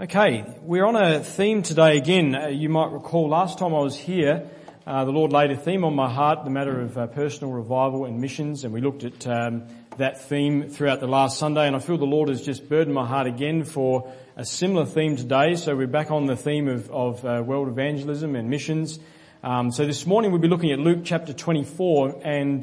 Okay, we're on a theme today again. You might recall last time I was here, the Lord laid a theme on my heart, the matter of personal revival and missions, and we looked at that theme throughout the last Sunday, and I feel the Lord has just burdened my heart again for a similar theme today. So we're back on the theme of world evangelism and missions. So this morning we'll be looking at Luke chapter 24 and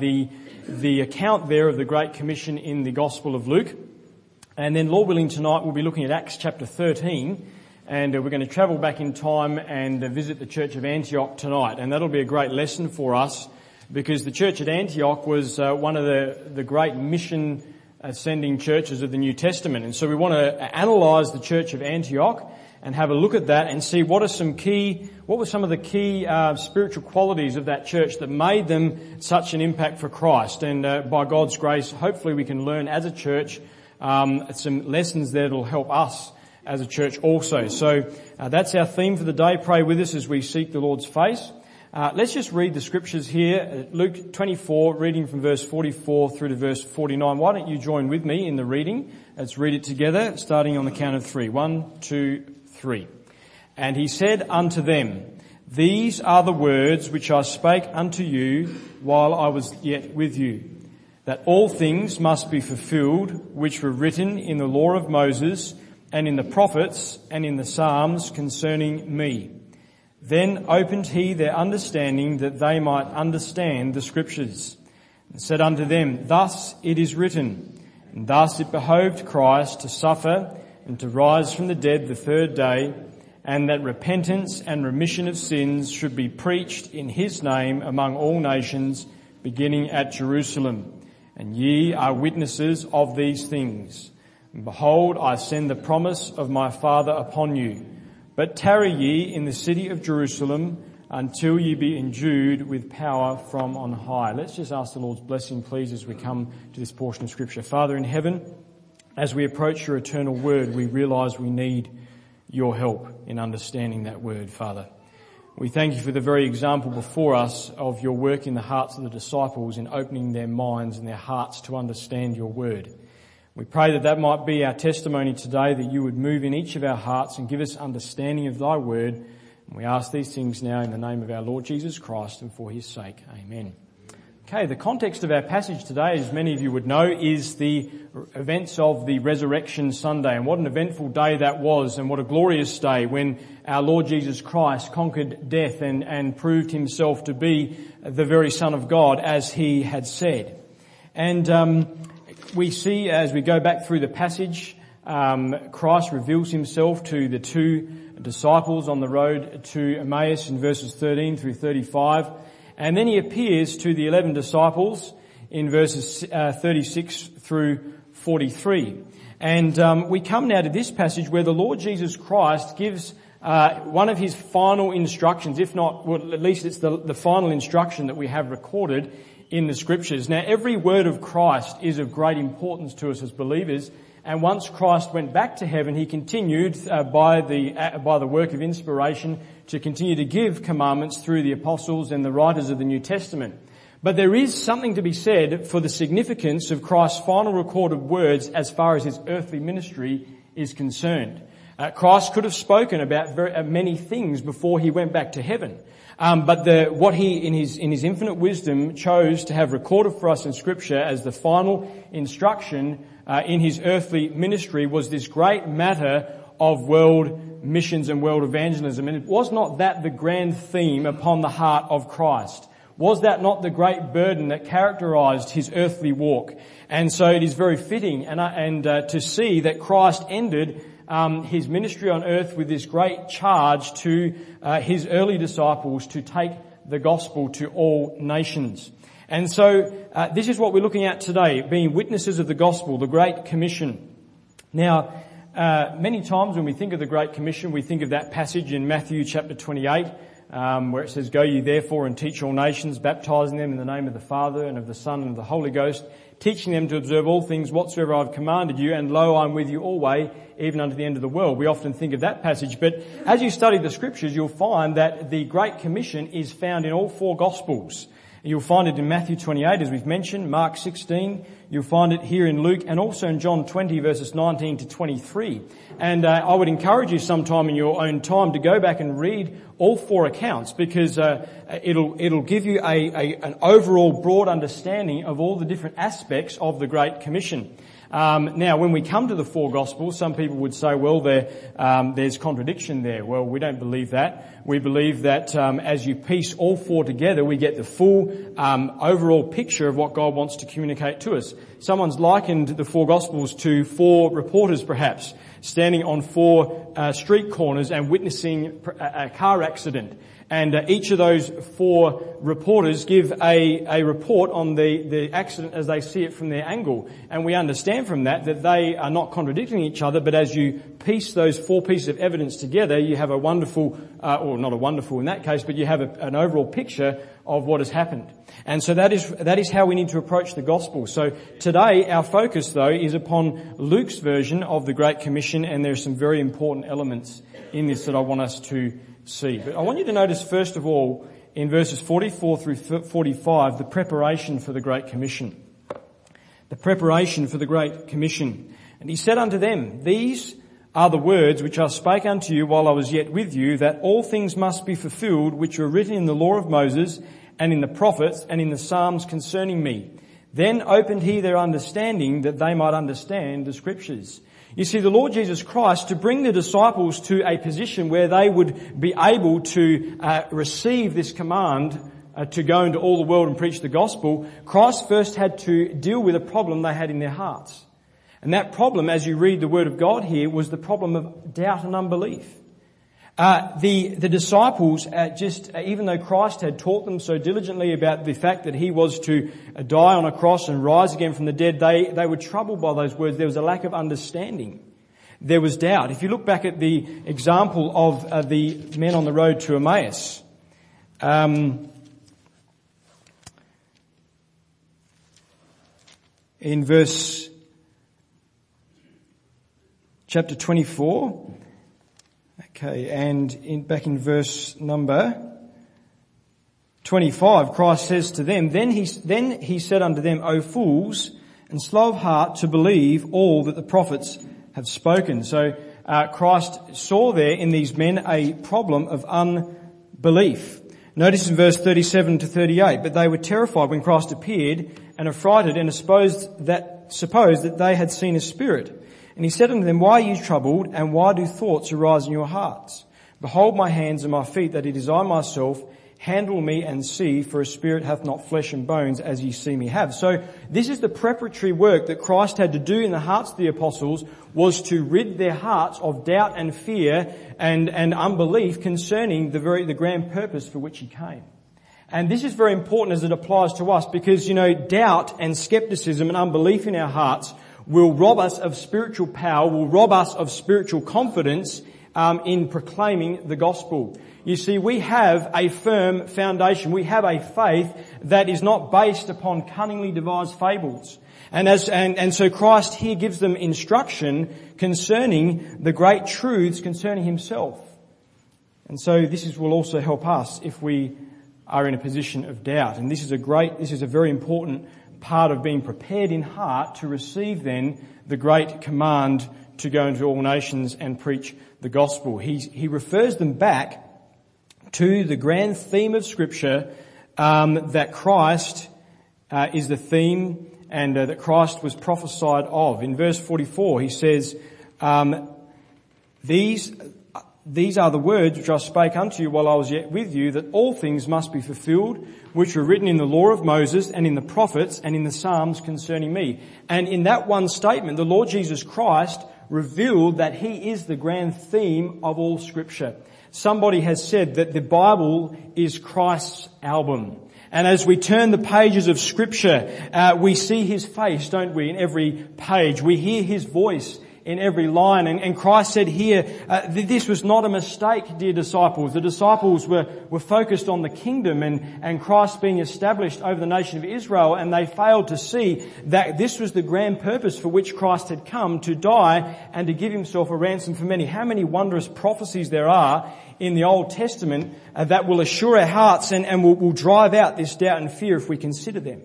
the account there of the Great Commission in the Gospel of Luke. And then, Lord willing, tonight we'll be looking at Acts chapter 13, and we're going to travel back in time and visit the church of Antioch tonight. And that'll be a great lesson for us, because the church at Antioch was one of the great mission sending churches of the New Testament. And so we want to analyse the church of Antioch and have a look at that and see what were some of the key spiritual qualities of that church that made them such an impact for Christ. And by God's grace, hopefully we can learn as a church some lessons there that will help us as a church also. So that's our theme for the day. Pray with us as we seek the Lord's face. Let's just read the scriptures here. Luke 24, reading from verse 44 through to verse 49. Why don't you join with me in the reading? Let's read it together, starting on the count of three. 1, 2, 3. And he said unto them, These are the words which I spake unto you while I was yet with you, that all things must be fulfilled which were written in the law of Moses and in the prophets and in the Psalms concerning me. Then opened he their understanding that they might understand the scriptures, and said unto them, Thus it is written, and thus it behoved Christ to suffer and to rise from the dead the third day, and that repentance and remission of sins should be preached in his name among all nations, beginning at Jerusalem. And ye are witnesses of these things. And behold, I send the promise of my Father upon you. But tarry ye in the city of Jerusalem until ye be endued with power from on high. Let's just ask the Lord's blessing, please, as we come to this portion of Scripture. Father in heaven, as we approach your eternal word, we realise we need your help in understanding that word, Father. We thank you for the very example before us of your work in the hearts of the disciples in opening their minds and their hearts to understand your word. We pray that might be our testimony today, that you would move in each of our hearts and give us understanding of thy word. And we ask these things now in the name of our Lord Jesus Christ and for his sake. Amen. Okay, the context of our passage today, as many of you would know, is the events of the Resurrection Sunday. And what an eventful day that was, and what a glorious day when our Lord Jesus Christ conquered death and proved himself to be the very Son of God, as he had said. And we see, as we go back through the passage, Christ reveals himself to the two disciples on the road to Emmaus in verses 13 through 35. And then he appears to the 11 disciples in verses 36 through 43. And we come now to this passage where the Lord Jesus Christ gives one of his final instructions, if not, well, at least it's the final instruction that we have recorded in the scriptures. Now, every word of Christ is of great importance to us as believers. And once Christ went back to heaven, he continued by the work of inspiration to continue to give commandments through the apostles and the writers of the New Testament. But there is something to be said for the significance of Christ's final recorded words as far as his earthly ministry is concerned. Christ could have spoken about many things before he went back to heaven. But what he, in his infinite wisdom, chose to have recorded for us in Scripture as the final instruction in his earthly ministry was this great matter of world missions and world evangelism. And it was not that the grand theme upon the heart of Christ? Was that not the great burden that characterized his earthly walk? And so it is very fitting and to see that Christ ended his ministry on earth with this great charge to his early disciples to take the gospel to all nations. And so this is what we're looking at today, being witnesses of the gospel, the Great Commission. Now, many times when we think of the Great Commission, we think of that passage in Matthew chapter 28, where it says, Go ye therefore and teach all nations, baptizing them in the name of the Father and of the Son and of the Holy Ghost, teaching them to observe all things whatsoever I have commanded you, and lo, I am with you always, even unto the end of the world. We often think of that passage, but as you study the scriptures, you'll find that the Great Commission is found in all four Gospels. You'll find it in Matthew 28, as we've mentioned, Mark 16. You'll find it here in Luke and also in John 20, verses 19 to 23. And I would encourage you sometime in your own time to go back and read all four accounts, because it'll give you an overall broad understanding of all the different aspects of the Great Commission. Now, when we come to the four Gospels, some people would say, well, there's contradiction there. Well, we don't believe that. We believe that as you piece all four together, we get the full overall picture of what God wants to communicate to us. Someone's likened the four Gospels to four reporters, perhaps, standing on four street corners and witnessing a car accident. And each of those four reporters give a report on the accident as they see it from their angle. And we understand from that they are not contradicting each other, but as you piece those four pieces of evidence together, you have a wonderful, or not a wonderful in that case, but you have an overall picture of what has happened. And so that is how we need to approach the gospel. So today our focus, though, is upon Luke's version of the Great Commission, and there are some very important elements in this that I want us to see. But I want you to notice, first of all, in verses 44 through 45, the preparation for the Great Commission. The preparation for the Great Commission. And he said unto them, These are the words which I spake unto you while I was yet with you, that all things must be fulfilled which were written in the law of Moses and in the prophets and in the Psalms concerning me. Then opened he their understanding that they might understand the Scriptures. You see, the Lord Jesus Christ, to bring the disciples to a position where they would be able to receive this command to go into all the world and preach the gospel, Christ first had to deal with a problem they had in their hearts. And that problem, as you read the Word of God here, was the problem of doubt and unbelief. The disciples, even though Christ had taught them so diligently about the fact that he was to die on a cross and rise again from the dead, they were troubled by those words. There was a lack of understanding. There was doubt. If you look back at the example of the men on the road to Emmaus, in chapter 24, okay, and back in verse number 25, Christ says to them, Then he said unto them, O fools, and slow of heart to believe all that the prophets have spoken. So Christ saw there in these men a problem of unbelief. Notice in verse 37 to 38, But they were terrified when Christ appeared, and affrighted, and supposed that they had seen a spirit. And he said unto them, Why are you troubled, and why do thoughts arise in your hearts? Behold my hands and my feet, that it is I myself. Handle me and see, for a spirit hath not flesh and bones, as ye see me have. So this is the preparatory work that Christ had to do in the hearts of the apostles, was to rid their hearts of doubt and fear and unbelief concerning the grand purpose for which he came. And this is very important as it applies to us, because, doubt and skepticism and unbelief in our hearts will rob us of spiritual power, will rob us of spiritual confidence in proclaiming the gospel. You see, we have a firm foundation. We have a faith that is not based upon cunningly devised fables. And so Christ here gives them instruction concerning the great truths concerning himself. And so this will also help us if we are in a position of doubt. And this is a very important part of being prepared in heart to receive then the great command to go into all nations and preach the gospel. He refers them back to the grand theme of Scripture, that Christ is the theme, and that Christ was prophesied of. In verse 44 he says, These are the words which I spake unto you while I was yet with you, that all things must be fulfilled, which were written in the law of Moses and in the prophets and in the Psalms concerning me. And in that one statement, the Lord Jesus Christ revealed that he is the grand theme of all Scripture. Somebody has said that the Bible is Christ's album. And as we turn the pages of Scripture, we see his face, don't we, in every page. We hear his voice in every line. And Christ said here, this was not a mistake, dear disciples. The disciples were focused on the kingdom and Christ being established over the nation of Israel, and they failed to see that this was the grand purpose for which Christ had come, to die and to give himself a ransom for many. How many wondrous prophecies there are in the Old Testament that will assure our hearts and will drive out this doubt and fear if we consider them.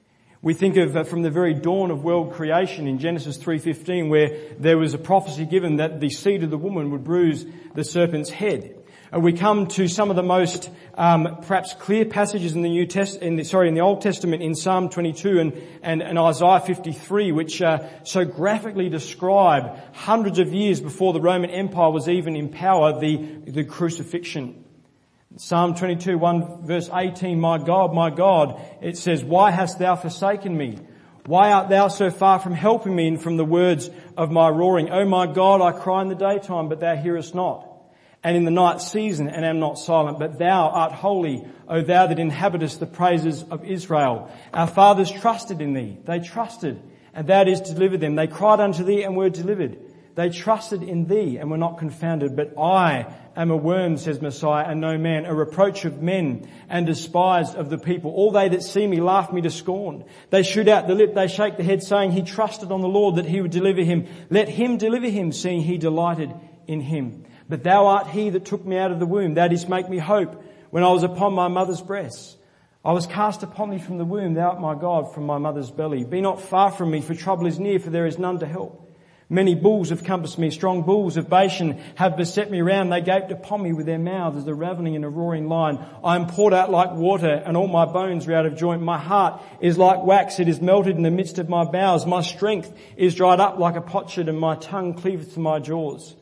We think of from the very dawn of world creation in Genesis 3:15, where there was a prophecy given that the seed of the woman would bruise the serpent's head. We come to some of the most perhaps clear passages in the Old Testament, in Psalm 22 and Isaiah 53, which so graphically describe hundreds of years before the Roman Empire was even in power, the crucifixion. Psalm 22, 1 verse 18, my God, it says, why hast thou forsaken me? Why art thou so far from helping me and from the words of my roaring? O my God, I cry in the daytime, but thou hearest not. And in the night season, and am not silent. But thou art holy, O thou that inhabitest the praises of Israel. Our fathers trusted in thee. They trusted, and thou didst deliver them. They cried unto thee and were delivered. They trusted in thee and were not confounded. But I am a worm, says Messiah, and no man, a reproach of men and despised of the people. All they that see me laugh me to scorn. They shoot out the lip, they shake the head, saying, he trusted on the Lord that he would deliver him. Let him deliver him, seeing he delighted in him. But thou art he that took me out of the womb. Thou didst make me hope when I was upon my mother's breast. I was cast upon thee from the womb, thou art my God, from my mother's belly. Be not far from me, for trouble is near, for there is none to help. Many bulls have compassed me, strong bulls of Bashan have beset me round. They gaped upon me with their mouths as the ravening and a roaring lion. I am poured out like water, and all my bones are out of joint. My heart is like wax, it is melted in the midst of my bowels. My strength is dried up like a potsherd, and my tongue cleaveth to my jaws.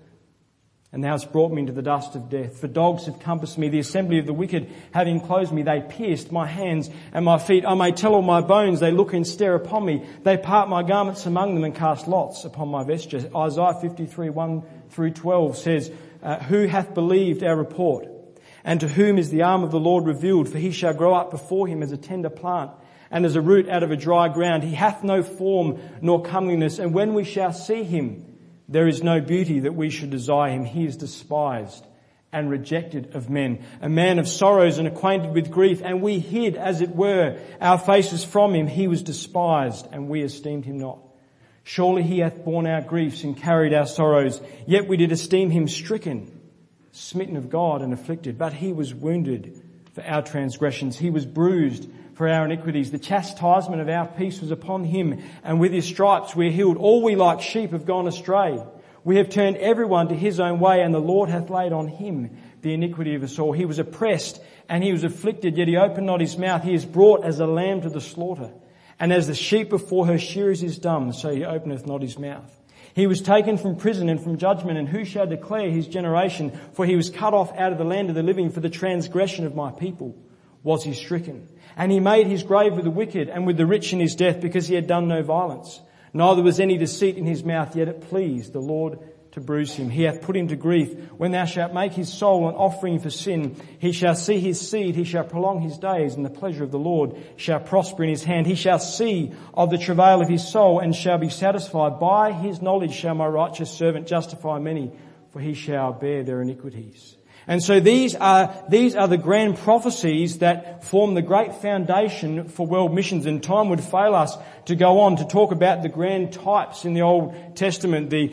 And thou hast brought me into the dust of death. For dogs have compassed me, the assembly of the wicked have enclosed me. They pierced my hands and my feet. I may tell all my bones, they look and stare upon me. They part my garments among them and cast lots upon my vesture. Isaiah 53, 1 through 12 says, who hath believed our report? And to whom is the arm of the Lord revealed? For he shall grow up before him as a tender plant, and as a root out of a dry ground. He hath no form nor comeliness, and when we shall see him, there is no beauty that we should desire him. He is despised and rejected of men, a man of sorrows and acquainted with grief, and we hid, as it were, our faces from him. He was despised, and we esteemed him not. Surely he hath borne our griefs and carried our sorrows, yet we did esteem him stricken, smitten of God and afflicted. But he was wounded for our transgressions, he was bruised for our iniquities. The chastisement of our peace was upon him, and with his stripes we are healed. All we like sheep have gone astray. We have turned everyone to his own way, and the Lord hath laid on him the iniquity of us all. He was oppressed and he was afflicted, yet he opened not his mouth. He is brought as a lamb to the slaughter, and as the sheep before her shearers is dumb, so he openeth not his mouth. He was taken from prison and from judgment, and who shall declare his generation? For he was cut off out of the land of the living. For the transgression of my people was he stricken. And he made his grave with the wicked and with the rich in his death, because he had done no violence. Neither was any deceit in his mouth, yet it pleased the Lord to bruise him. He hath put him to grief. When thou shalt make his soul an offering for sin, he shall see his seed, he shall prolong his days, and the pleasure of the Lord shall prosper in his hand. He shall see of the travail of his soul, and shall be satisfied. By his knowledge shall my righteous servant justify many, for he shall bear their iniquities. And so these are the grand prophecies that form the great foundation for world missions. And time would fail us to go on to talk about the grand types in the Old Testament, the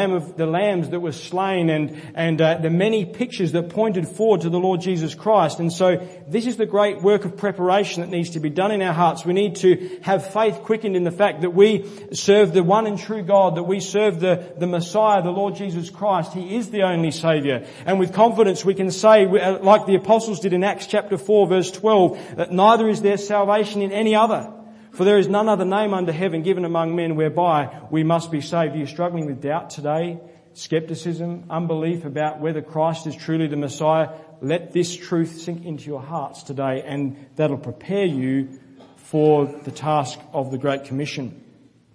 lambs that were slain, and the many pictures that pointed forward to the Lord Jesus Christ. And so this is the great work of preparation that needs to be done in our hearts. We need to have faith quickened in the fact that we serve the one and true God, that we serve the Messiah, the Lord Jesus Christ. He is the only Saviour. And with confidence we can say, like the apostles did in Acts chapter 4 verse 12, that neither is there salvation in any other. For there is none other name under heaven given among men whereby we must be saved. Are you struggling with doubt today? Skepticism, unbelief about whether Christ is truly the Messiah? Let this truth sink into your hearts today, and that'll prepare you for the task of the Great Commission.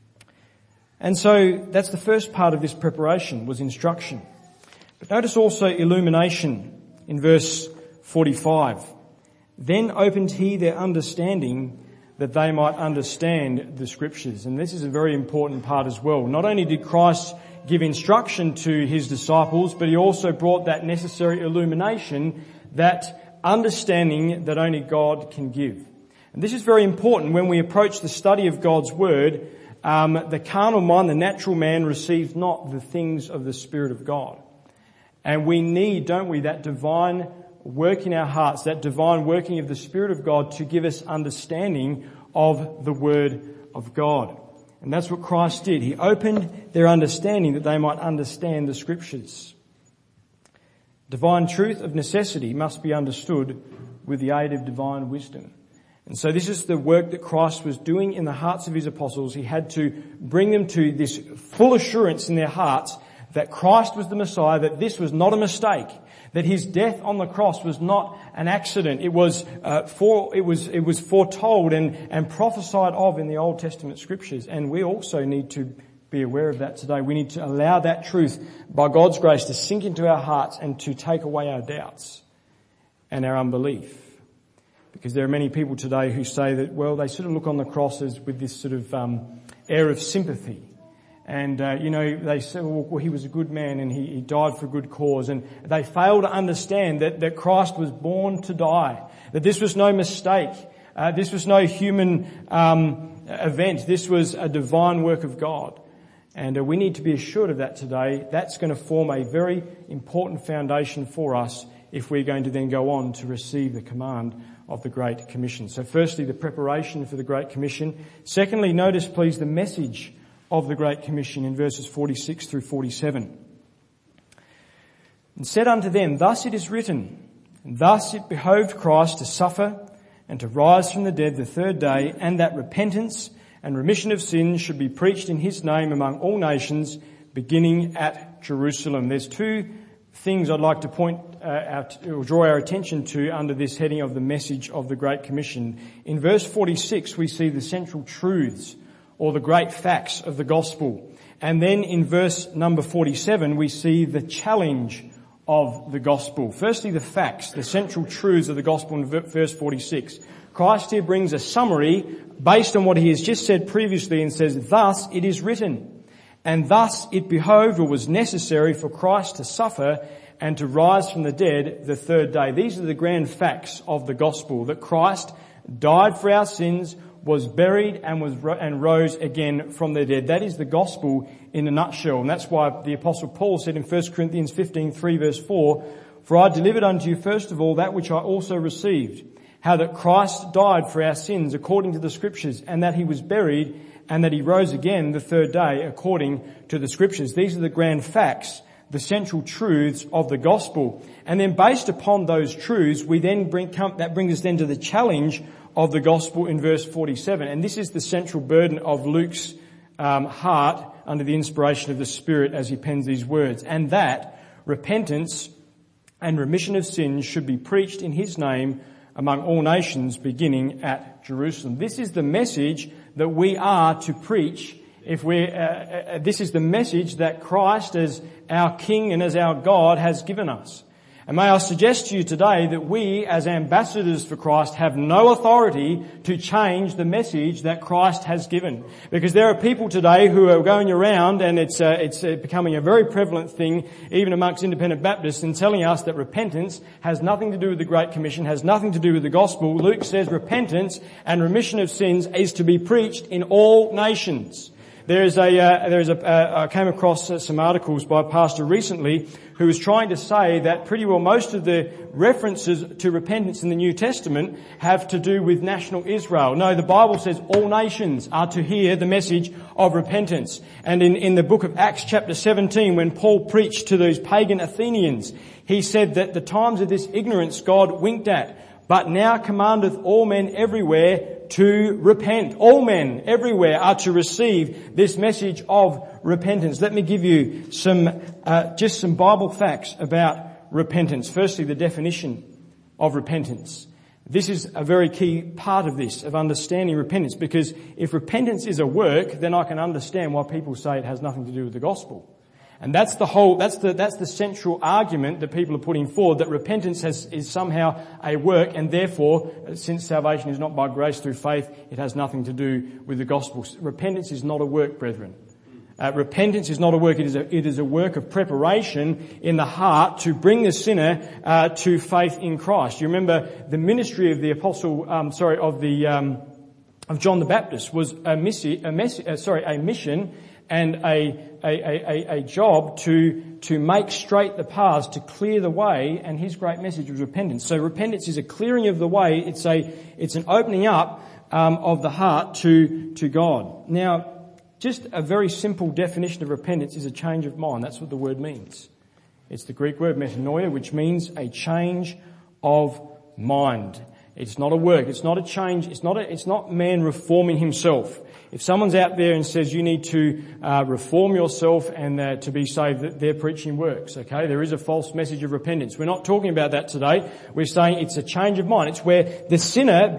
And so that's the first part of this preparation, was instruction. But notice also illumination in verse 45. Then opened he their understanding, that they might understand the Scriptures. And this is a very important part as well. Not only did Christ give instruction to his disciples, but he also brought that necessary illumination, that understanding that only God can give. And this is very important when we approach the study of God's Word. The carnal mind, the natural man, receives not the things of the Spirit of God. And we need, don't we, that divine work in our hearts, that divine working of the Spirit of God to give us understanding of the Word of God. And that's what Christ did. He opened their understanding that they might understand the Scriptures. Divine truth of necessity must be understood with the aid of divine wisdom. And so this is the work that Christ was doing in the hearts of his apostles. He had to bring them to this full assurance in their hearts that Christ was the Messiah, that this was not a mistake, that his death on the cross was not an accident. It was foretold and prophesied of in the Old Testament Scriptures. And we also need to be aware of that today. We need to allow that truth, by God's grace, to sink into our hearts and to take away our doubts and our unbelief. Because there are many people today who say that, well, they sort of look on the cross as with this sort of air of sympathy. And, they say, well, he was a good man and he died for a good cause. And they fail to understand that Christ was born to die, that this was no mistake. This was no human event. This was a divine work of God. And we need to be assured of that today. That's going to form a very important foundation for us if we're going to then go on to receive the command of the Great Commission. So firstly, the preparation for the Great Commission. Secondly, notice please the message of the Great Commission in verses 46 through 47. And said unto them, thus it is written, thus it behoved Christ to suffer and to rise from the dead the third day, and that repentance and remission of sins should be preached in his name among all nations, beginning at Jerusalem. There's two things I'd like to point out or draw our attention to under this heading of the message of the Great Commission. In verse 46, we see the central truths or the great facts of the gospel. And then in verse number 47, we see the challenge of the gospel. Firstly, the facts, the central truths of the gospel in verse 46. Christ here brings a summary based on what he has just said previously and says, thus it is written. And thus it behoved or was necessary for Christ to suffer and to rise from the dead the third day. These are the grand facts of the gospel, that Christ died for our sins, was buried and rose again from the dead. That is the gospel in a nutshell. And that's why the Apostle Paul said in 1 Corinthians 15:3 verse 4, for I delivered unto you first of all that which I also received, how that Christ died for our sins according to the Scriptures, and that he was buried, and that he rose again the third day according to the Scriptures. These are the grand facts, the central truths of the gospel. And then based upon those truths, that brings us then to the challenge of the gospel in verse 47. And this is the central burden of Luke's heart under the inspiration of the Spirit as he pens these words. And that repentance and remission of sins should be preached in his name among all nations, beginning at Jerusalem. This is the message that we are to preach. This is the message that Christ as our King and as our God has given us. And may I suggest to you today that we as ambassadors for Christ have no authority to change the message that Christ has given. Because there are people today who are going around, and it's becoming a very prevalent thing even amongst independent Baptists, and telling us that repentance has nothing to do with the Great Commission, has nothing to do with the gospel. Luke says repentance and remission of sins is to be preached in all nations. I came across some articles by a pastor recently who was trying to say that pretty well most of the references to repentance in the New Testament have to do with national Israel. No, the Bible says all nations are to hear the message of repentance. And in the book of Acts chapter 17, when Paul preached to those pagan Athenians, he said that the times of this ignorance God winked at, but now commandeth all men everywhere to repent. All men everywhere are to receive this message of repentance. Let me give you some Bible facts about repentance. Firstly, the definition of repentance. This is a very key part of this, of understanding repentance, because if repentance is a work, then I can understand why people say it has nothing to do with the gospel. And that's the central argument that people are putting forward, that repentance is somehow a work, and therefore, since salvation is not by grace through faith, it has nothing to do with the gospel. Repentance is not a work, brethren. Repentance is not a work, it is a work of preparation in the heart to bring the sinner to faith in Christ. You remember the ministry of the of John the Baptist was a mission and a job to make straight the paths, to clear the way, and his great message was repentance. So repentance is a clearing of the way. It's an opening up of the heart to God. Now, just a very simple definition of repentance is a change of mind. That's what the word means. It's the Greek word metanoia, which means a change of mind. It's not a work. It's not a change. It's not man reforming himself. If someone's out there and says you need to reform yourself and to be saved, they're preaching works. Okay, there is a false message of repentance. We're not talking about that today. We're saying it's a change of mind. It's where the sinner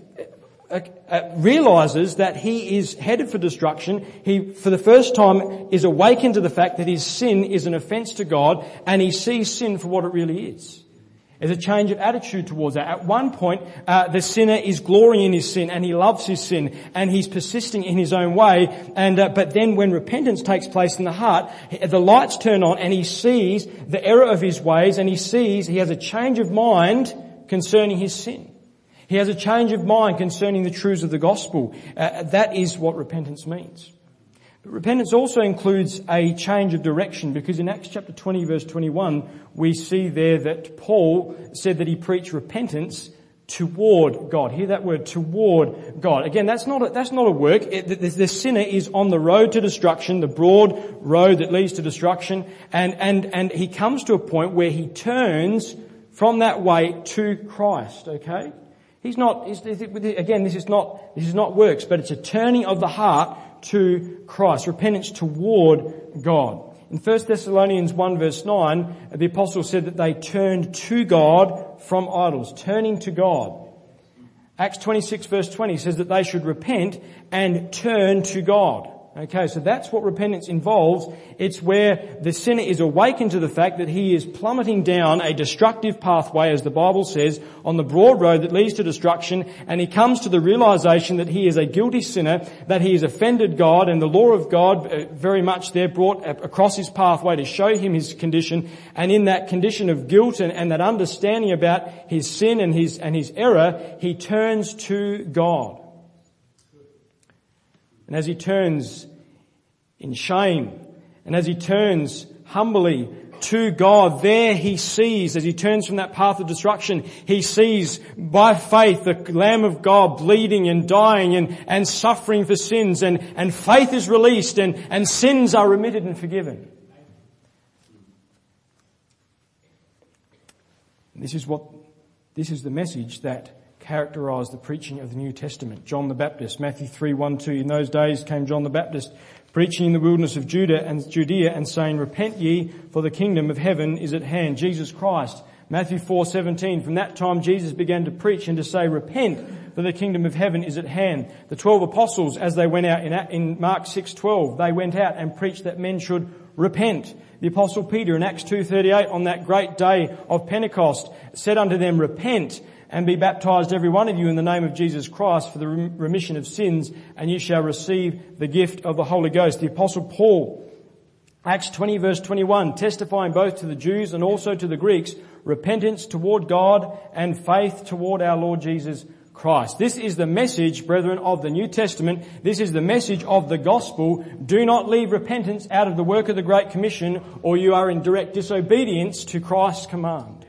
realizes that he is headed for destruction. He, for the first time, is awakened to the fact that his sin is an offence to God, and he sees sin for what it really is. There's a change of attitude towards that. At one point, the sinner is glorying in his sin, and he loves his sin, and he's persisting in his own way. But then when repentance takes place in the heart, the lights turn on, and he sees the error of his ways, and he has a change of mind concerning his sin. He has a change of mind concerning the truths of the gospel. That is what repentance means. But repentance also includes a change of direction, because in Acts chapter 20 verse 21 we see there that Paul said that he preached repentance toward God. Hear that word, toward God. Again, that's not a work. The sinner is on the road to destruction, the broad road that leads to destruction, and he comes to a point where he turns from that way to Christ. Okay? This is not works, but it's a turning of the heart to Christ, repentance toward God. In 1 Thessalonians 1 verse 9, the apostle said that they turned to God from idols, turning to God. Acts 26 verse 20 says that they should repent and turn to God. Okay, so that's what repentance involves. It's where the sinner is awakened to the fact that he is plummeting down a destructive pathway, as the Bible says, on the broad road that leads to destruction, and he comes to the realization that he is a guilty sinner, that he has offended God, and the law of God very much there brought across his pathway to show him his condition, and in that condition of guilt and that understanding about his sin and his error, he turns to God. And as he turns in shame, and as he turns humbly to God, there he sees, as he turns from that path of destruction, he sees by faith the Lamb of God bleeding and dying and suffering for sins, and faith is released and sins are remitted and forgiven. This is the message that characterised the preaching of the New Testament. John the Baptist, Matthew 3:1-2. In those days came John the Baptist, preaching in the wilderness of Judea and saying, "Repent ye, for the kingdom of heaven is at hand." Jesus Christ, Matthew 4:17. From that time Jesus began to preach and to say, "Repent, for the kingdom of heaven is at hand." The 12 apostles, as they went out in Mark 6:12, they went out and preached that men should repent. The apostle Peter in Acts 2:38, on that great day of Pentecost, said unto them, "Repent and be baptized every one of you in the name of Jesus Christ for the remission of sins, and you shall receive the gift of the Holy Ghost." The apostle Paul, Acts 20 verse 21, testifying both to the Jews and also to the Greeks, repentance toward God and faith toward our Lord Jesus Christ. This is the message, brethren, of the New Testament. This is the message of the gospel. Do not leave repentance out of the work of the Great Commission, or you are in direct disobedience to Christ's command.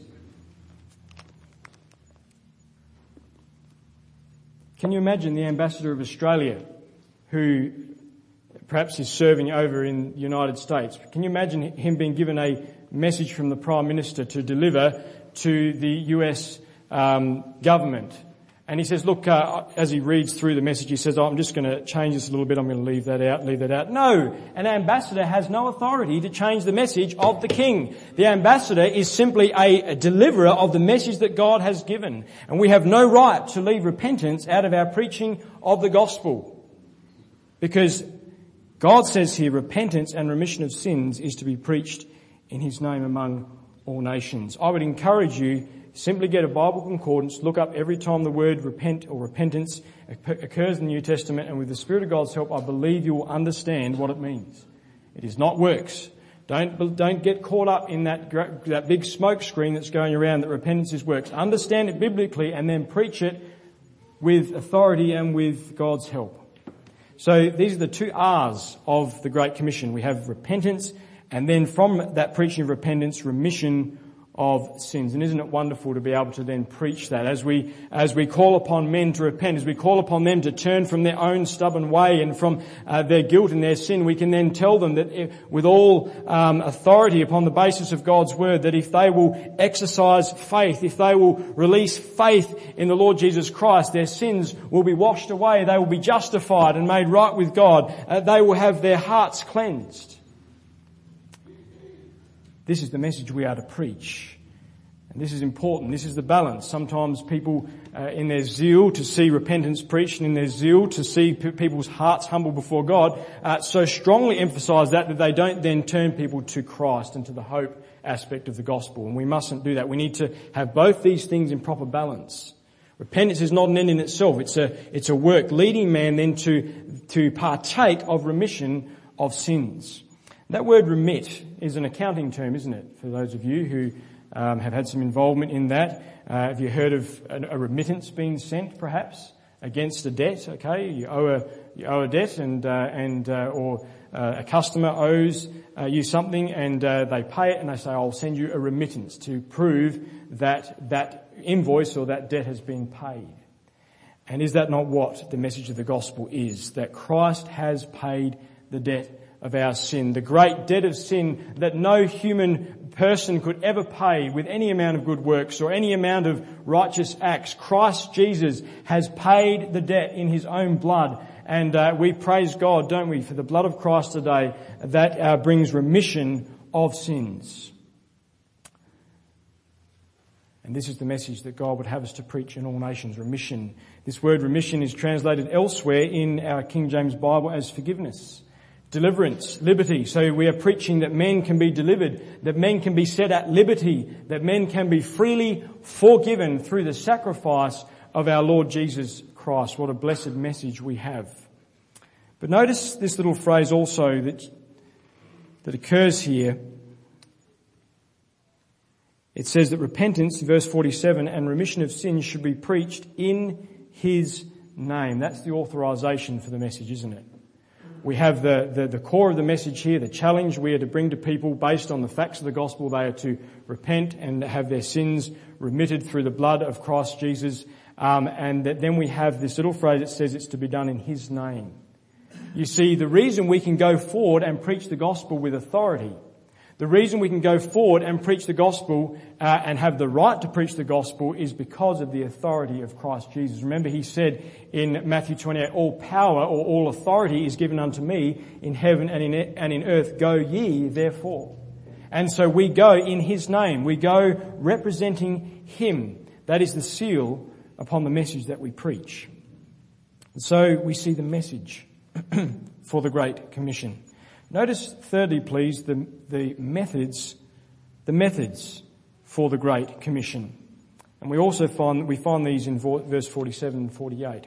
Can you imagine the ambassador of Australia, who perhaps is serving over in the United States? Can you imagine him being given a message from the Prime Minister to deliver to the US government? And he says, look, as he reads through the message, he says, I'm just going to change this a little bit. I'm going to leave that out. No, an ambassador has no authority to change the message of the king. The ambassador is simply a deliverer of the message that God has given. And we have no right to leave repentance out of our preaching of the gospel. Because God says here, repentance and remission of sins is to be preached in his name among all nations. I would encourage you simply get a Bible concordance, look up every time the word repent or repentance occurs in the New Testament, and with the Spirit of God's help, I believe you will understand what it means. It is not works. Don't get caught up in that big smoke screen that's going around that repentance is works. Understand it biblically and then preach it with authority and with God's help. So these are the 2 R's of the Great Commission. We have repentance, and then from that preaching of repentance, remission of sins. And isn't it wonderful to be able to then preach that as we call upon men to repent, as we call upon them to turn from their own stubborn way and from their guilt and their sin, we can then tell them that with all authority upon the basis of God's word, that if they will exercise faith, if they will release faith in the Lord Jesus Christ, their sins will be washed away, they will be justified and made right with God, they will have their hearts cleansed. This is the message we are to preach. And this is important. This is the balance. Sometimes people, in their zeal to see repentance preached and in their zeal to see people's hearts humble before God, so strongly emphasize that they don't then turn people to Christ and to the hope aspect of the gospel. And we mustn't do that. We need to have both these things in proper balance. Repentance is not an end in itself. It's a work leading man then to partake of remission of sins. That word remit is an accounting term, isn't it? For those of you who have had some involvement in that. Have you heard of a remittance being sent, perhaps, against a debt? Okay, you owe a debt, or a customer owes you something, and they pay it, and they say, "I'll send you a remittance to prove that invoice or that debt has been paid." And is that not what the message of the gospel is? That Christ has paid the debt of our sin, the great debt of sin that no human person could ever pay with any amount of good works or any amount of righteous acts. Christ Jesus has paid the debt in his own blood, and we praise God, don't we, for the blood of Christ today that brings remission of sins. And this is the message that God would have us to preach in all nations, remission. This word remission is translated elsewhere in our King James Bible as forgiveness, deliverance, liberty. So we are preaching that men can be delivered, that men can be set at liberty, that men can be freely forgiven through the sacrifice of our Lord Jesus Christ. What a blessed message we have. But notice this little phrase also that occurs here. It says that repentance, verse 47, and remission of sins should be preached in his name. That's the authorization for the message, isn't it? We have the core of the message here, the challenge we are to bring to people based on the facts of the gospel. They are to repent and have their sins remitted through the blood of Christ Jesus. And then we have this little phrase that says it's to be done in his name. You see, the reason we can go forward and preach the gospel with authority, the reason we can go forward and preach the gospel and have the right to preach the gospel is because of the authority of Christ Jesus. Remember, he said in Matthew 28, all power or all authority is given unto me in heaven and in earth. Go ye therefore. And so we go in his name. We go representing him. That is the seal upon the message that we preach. And so we see the message for the Great Commission. Notice, thirdly, please, the methods for the Great Commission. And we also find these in verse 47 and 48.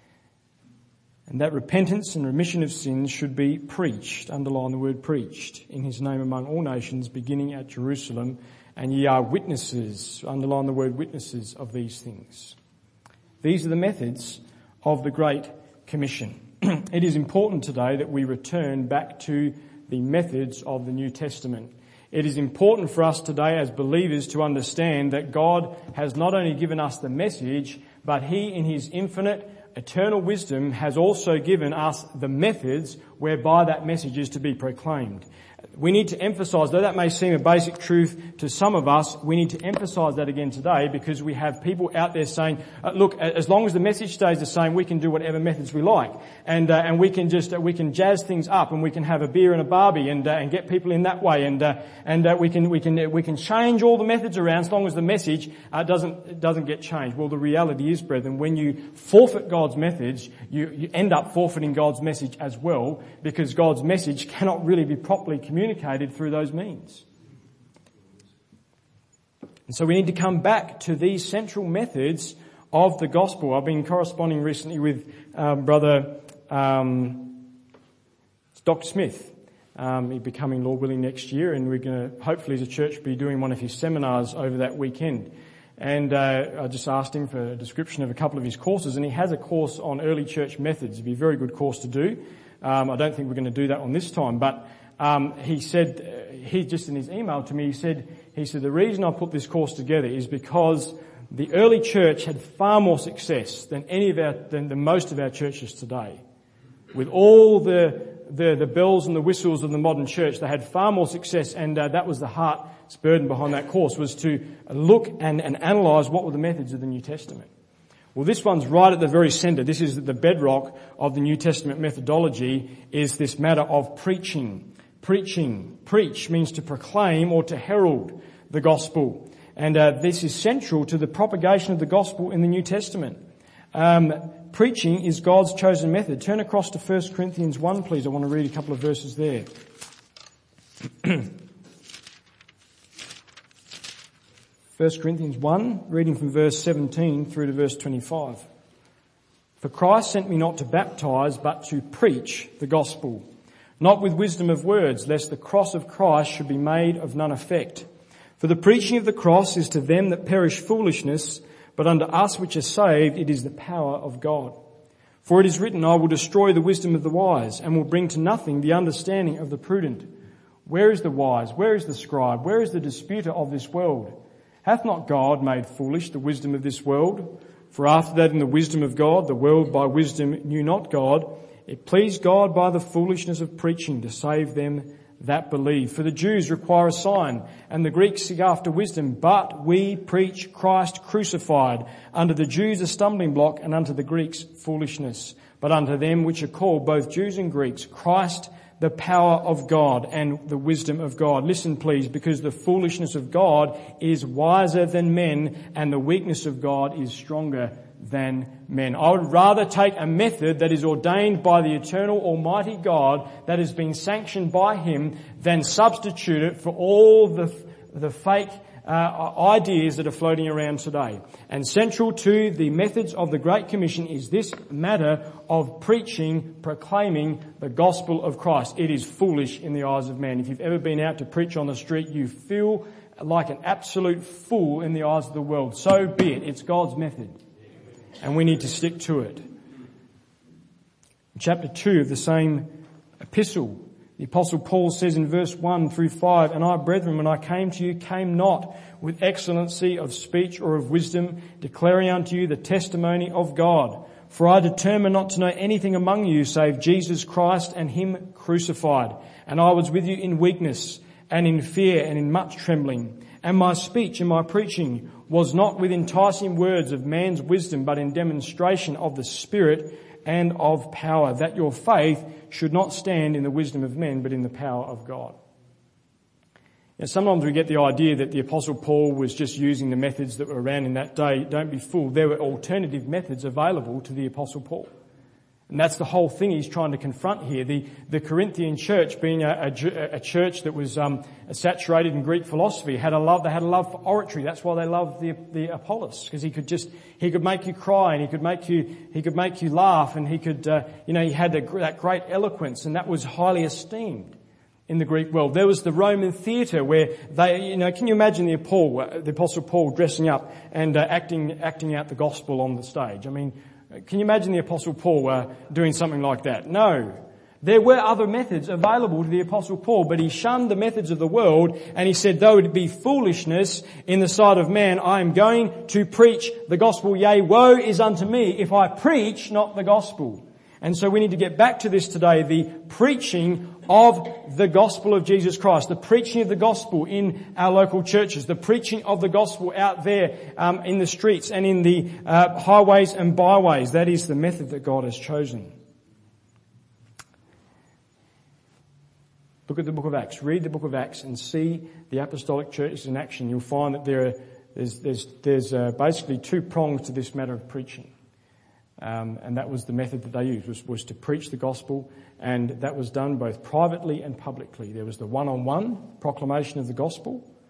And that repentance and remission of sins should be preached, underline the word preached, in his name among all nations, beginning at Jerusalem. And ye are witnesses, underline the word witnesses of these things. These are the methods of the Great Commission. It is important today that we return back to the methods of the New Testament. It is important for us today as believers to understand that God has not only given us the message, but he in his infinite, eternal wisdom has also given us the methods whereby that message is to be proclaimed. We need to emphasize, though that may seem a basic truth to some of us, we need to emphasize that again today because we have people out there saying, look, as long as the message stays the same, we can do whatever methods we like. And we can jazz things up and we can have a beer and a barbie and get people in that way. And we can change all the methods around as long as the message doesn't get changed. Well, the reality is, brethren, when you forfeit God's message, you end up forfeiting God's message as well because God's message cannot really be properly communicated through those means. And so we need to come back to these central methods of the gospel. I've been corresponding recently with Brother Dr. Smith. He's becoming, Lord willing, next year, and we're going to, hopefully as a church, be doing one of his seminars over that weekend. And I just asked him for a description of a couple of his courses, and he has a course on early church methods. It'd be a very good course to do. I don't think we're going to do that on this time, but he said, he just in his email to me, he said the reason I put this course together is because the early church had far more success than than most of our churches today. With all the bells and the whistles of the modern church, they had far more success, and that was the heart's burden behind that course, was to look and analyse what were the methods of the New Testament. Well, this one's right at the very centre. This is the bedrock of the New Testament methodology, is this matter of preaching. Preaching. Preach means to proclaim or to herald the gospel. And this is central to the propagation of the gospel in the New Testament. Preaching is God's chosen method. Turn across to 1 Corinthians 1, please. I want to read a couple of verses there. 1 Corinthians 1, reading from verse 17 through to verse 25. For Christ sent me not to baptize, but to preach the gospel, not with wisdom of words, lest the cross of Christ should be made of none effect. For the preaching of the cross is to them that perish foolishness, but unto us which are saved it is the power of God. For it is written, I will destroy the wisdom of the wise, and will bring to nothing the understanding of the prudent. Where is the wise? Where is the scribe? Where is the disputer of this world? Hath not God made foolish the wisdom of this world? For after that in the wisdom of God, the world by wisdom knew not God. It pleased God by the foolishness of preaching to save them that believe. For the Jews require a sign, and the Greeks seek after wisdom, but we preach Christ crucified, unto the Jews a stumbling block, and unto the Greeks foolishness. But unto them which are called, both Jews and Greeks, Christ the power of God and the wisdom of God. Listen please, because the foolishness of God is wiser than men, and the weakness of God is stronger than men. I would rather take a method that is ordained by the eternal almighty God, that has been sanctioned by him, than substitute it for all the fake ideas that are floating around today. And central to the methods of the Great Commission is this matter of preaching, proclaiming the gospel of Christ. It is foolish in the eyes of man. If you've ever been out to preach on the street, you feel like an absolute fool in the eyes of the world. So be it. It's God's method, and we need to stick to it. In chapter 2 of the same epistle, the Apostle Paul says in verse 1 through 5, And I, brethren, when I came to you, came not with excellency of speech or of wisdom, declaring unto you the testimony of God. For I determined not to know anything among you save Jesus Christ and him crucified. And I was with you in weakness and in fear and in much trembling. And my speech and my preaching was not with enticing words of man's wisdom, but in demonstration of the Spirit and of power, that your faith should not stand in the wisdom of men, but in the power of God. Now, sometimes we get the idea that the Apostle Paul was just using the methods that were around in that day. Don't be fooled. There were alternative methods available to the Apostle Paul. And that's the whole thing he's trying to confront here. The Corinthian church, being a church that was saturated in Greek philosophy, they had a love for oratory. That's why they loved the Apollos, because he could make you cry, and he could make you laugh, and he could he had that great eloquence, and that was highly esteemed in the Greek world. There was the Roman theatre where they, can you imagine the Apostle Paul dressing up and acting out the gospel on the stage? I mean, can you imagine the Apostle Paul doing something like that? No. There were other methods available to the Apostle Paul, but he shunned the methods of the world, and he said, though it be foolishness in the sight of man, I am going to preach the gospel. Yea, woe is unto me if I preach not the gospel. And so we need to get back to this today, the preaching of the gospel of Jesus Christ, the preaching of the gospel in our local churches, the preaching of the gospel out there in the streets and in the highways and byways. That is the method that God has chosen. Look at the book of Acts. Read the book of Acts and see the apostolic churches in action. You'll find that there's basically two prongs to this matter of preaching. And that was the method that they used, was to preach the gospel, and that was done both privately and publicly. There was the one-on-one proclamation of the gospel,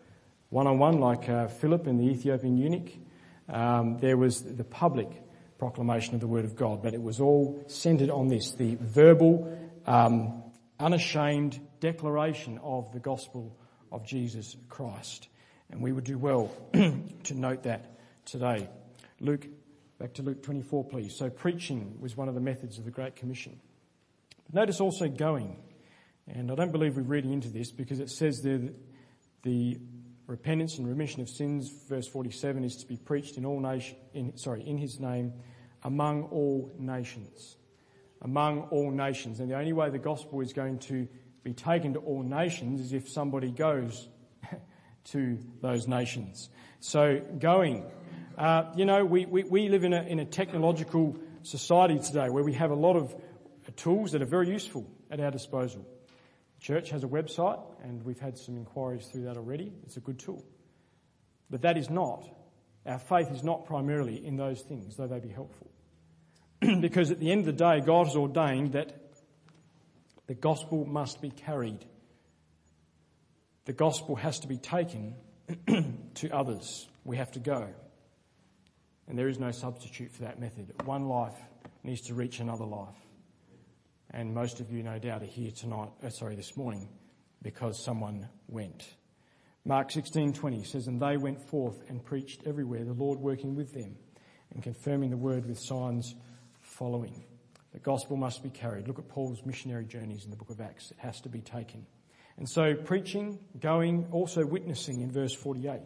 one-on-one like Philip and the Ethiopian eunuch. There was the public proclamation of the Word of God, but it was all centred on this, the verbal, unashamed declaration of the gospel of Jesus Christ. And we would do well to note that today. Back to Luke 24, please. So preaching was one of the methods of the Great Commission. Notice also going. And I don't believe we're reading into this because it says there that the repentance and remission of sins, verse 47, is to be preached in his name among all nations. Among all nations. And the only way the gospel is going to be taken to all nations is if somebody goes to those nations. So going. We live in a technological society today where we have a lot of tools that are very useful at our disposal. The church has a website, and we've had some inquiries through that already. It's a good tool. But our faith is not primarily in those things, though they be helpful. Because at the end of the day, God has ordained that the gospel must be carried. The gospel has to be taken to others. We have to go. And there is no substitute for that method. One life needs to reach another life. And most of you, no doubt, are here this morning because someone went. Mark 16:20 says, "And they went forth and preached everywhere, the Lord working with them and confirming the word with signs following." The gospel must be carried. Look at Paul's missionary journeys in the book of Acts. It has to be taken. And so preaching, going, also witnessing in verse 48.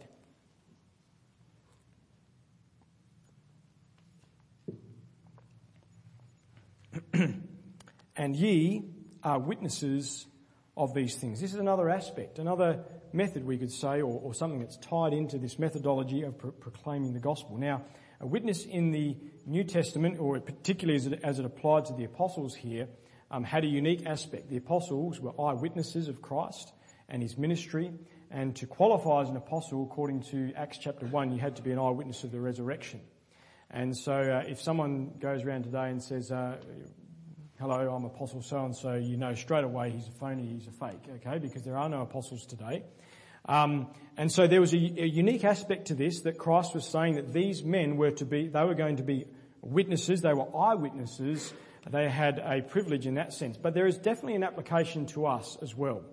"And ye are witnesses of these things." This is another aspect, another method we could say, or something that's tied into this methodology of proclaiming the gospel. Now, a witness in the New Testament, or particularly as it applied to the apostles here, had a unique aspect. The apostles were eyewitnesses of Christ and his ministry, and to qualify as an apostle, according to Acts chapter 1, you had to be an eyewitness of the resurrection. And so if someone goes around today and says, "Hello, I'm Apostle so-and-so," you know straight away he's a phony, he's a fake, okay, because there are no apostles today. And so there was a unique aspect to this, that Christ was saying that these men were going to be witnesses, they were eyewitnesses, they had a privilege in that sense. But there is definitely an application to us as well.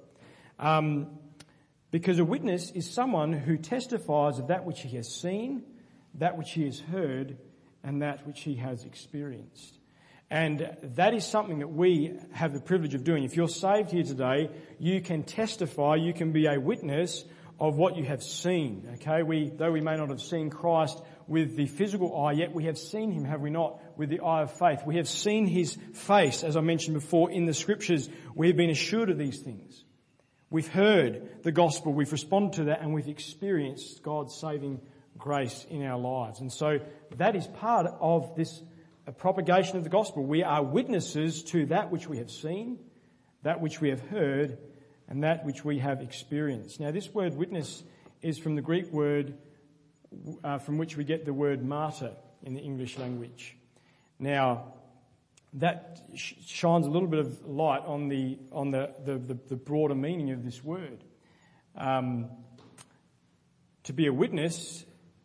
Because a witness is someone who testifies of that which he has seen, that which he has heard, and that which he has experienced. And that is something that we have the privilege of doing. If you're saved here today, you can testify, you can be a witness of what you have seen. Okay, though we may not have seen Christ with the physical eye, yet we have seen him, have we not, with the eye of faith. We have seen his face, as I mentioned before, in the scriptures. We have been assured of these things. We've heard the gospel, we've responded to that, and we've experienced God's saving grace in our lives. And so that is part of this propagation of the gospel. We are witnesses to that which we have seen, that which we have heard, and that which we have experienced. Now, this word witness is from the Greek word from which we get the word martyr in the English language. Now, that shines a little bit of light on the broader meaning of this word. To be a witness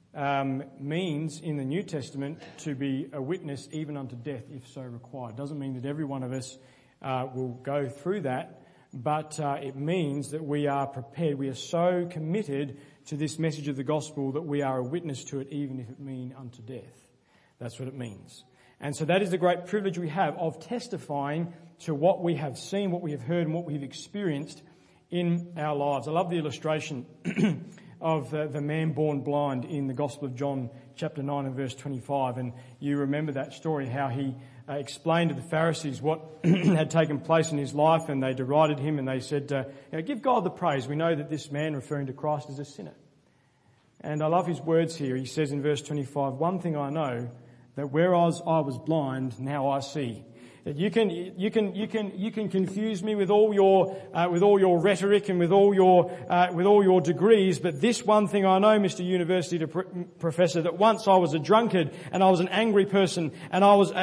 means in the New Testament to be a witness even unto death if so required. Doesn't mean that every one of us will go through that, but it means that we are prepared. We are so committed to this message of the gospel that we are a witness to it even if it mean unto death. That's what it means. And so that is the great privilege we have of testifying to what we have seen, what we have heard, and what we've experienced in our lives. I love the illustration of the man born blind in the Gospel of John chapter 9 and verse 25. And you remember that story, how he explained to the Pharisees what had taken place in his life, and they derided him and they said, "Give God the praise. We know that this man," referring to Christ, "is a sinner." And I love his words here. He says in verse 25, "One thing I know, that whereas I was blind, now I see." That you can confuse me with all your rhetoric and with all your degrees, but this one thing I know, Mr. University Professor, that once I was a drunkard and I was an angry person and I was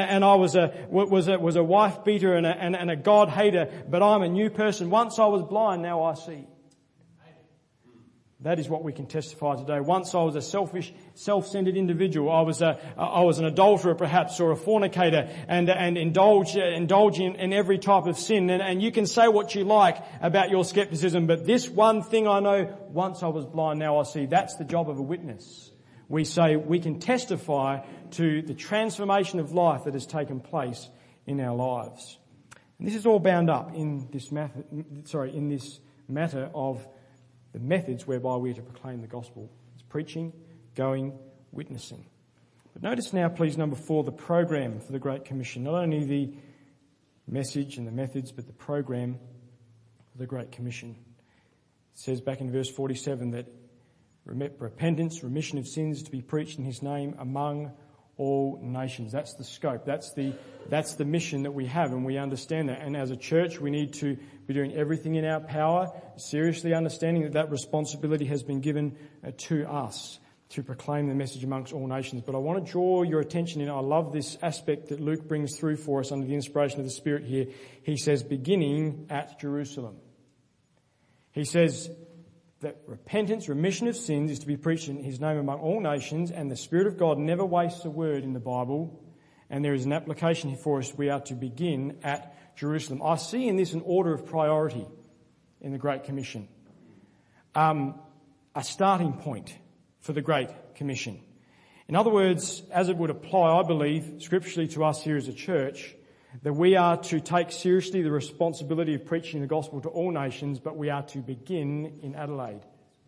a wife beater and a God hater, but I'm a new person. Once I was blind, now I see. That is what we can testify today. Once I was a selfish, self-centered individual. I was an adulterer perhaps, or a fornicator, and indulge in every type of sin. And you can say what you like about your skepticism, but this one thing I know, once I was blind, now I see. That's the job of a witness. We say we can testify to the transformation of life that has taken place in our lives. And this is all bound up in this matter of the methods whereby we are to proclaim the gospel. It's preaching, going, witnessing. But notice now, please, number 4, the program for the Great Commission. Not only the message and the methods, but the program for the Great Commission. It says back in verse 47 that repentance, remission of sins is to be preached in his name among all nations. That's the scope. That's the mission that we have, and we understand that. And as a church, we need to be doing everything in our power, seriously understanding that responsibility has been given to us to proclaim the message amongst all nations. But I want to draw your attention in. I love this aspect that Luke brings through for us under the inspiration of the Spirit here. He says, beginning at Jerusalem. He says that repentance, remission of sins is to be preached in his name among all nations, and the Spirit of God never wastes a word in the Bible, and there is an application here for us. We are to begin at Jerusalem. I see in this an order of priority in the Great Commission. A starting point for the Great Commission. In other words, as it would apply, I believe, scripturally to us here as a church, that we are to take seriously the responsibility of preaching the gospel to all nations, but we are to begin in Adelaide.